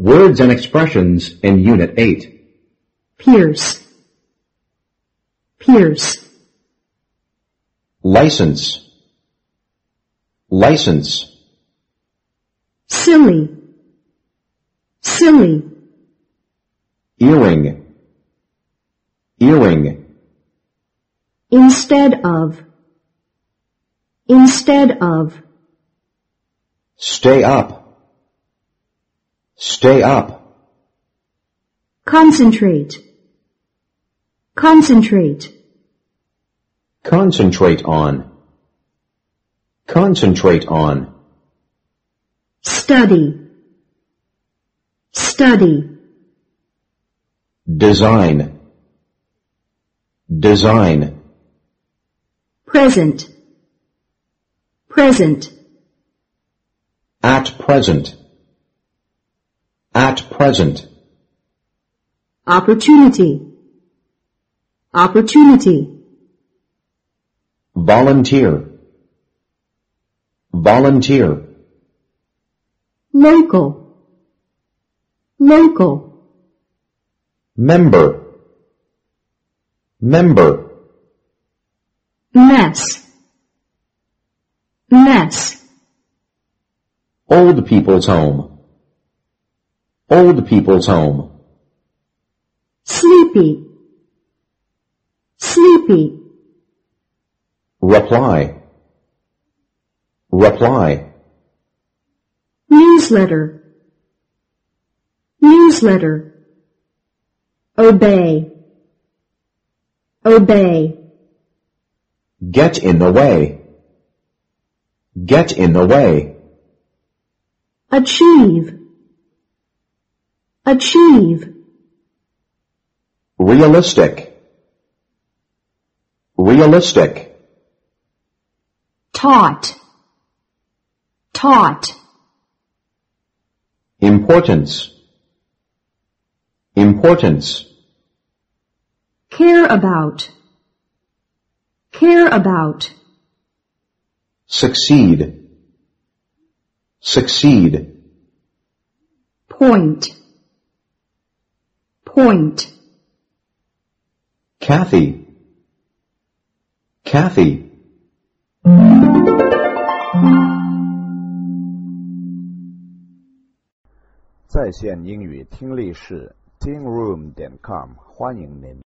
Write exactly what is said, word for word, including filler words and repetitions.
Words and expressions in Unit eight. Pierce, pierce, License, license, silly, silly, earring, earring, instead of, instead of, stay up, stay up, concentrate, concentrate, concentrate on, concentrate on, study, study, design, design, present, present, at present, at present, opportunity, opportunity, volunteer, volunteer, local, local, member, member, mess, mess, old people's home, old people's home, sleepy, sleepy, reply, reply, newsletter, newsletter, obey, obey, get in the way, get in the way, achieve, achieve, realistic, realistic, taught, taught, importance, importance, care about, care about, succeed, succeed, point, point, Kathy, Kathy, 在线英语听力室 听 room 点 com 欢迎您。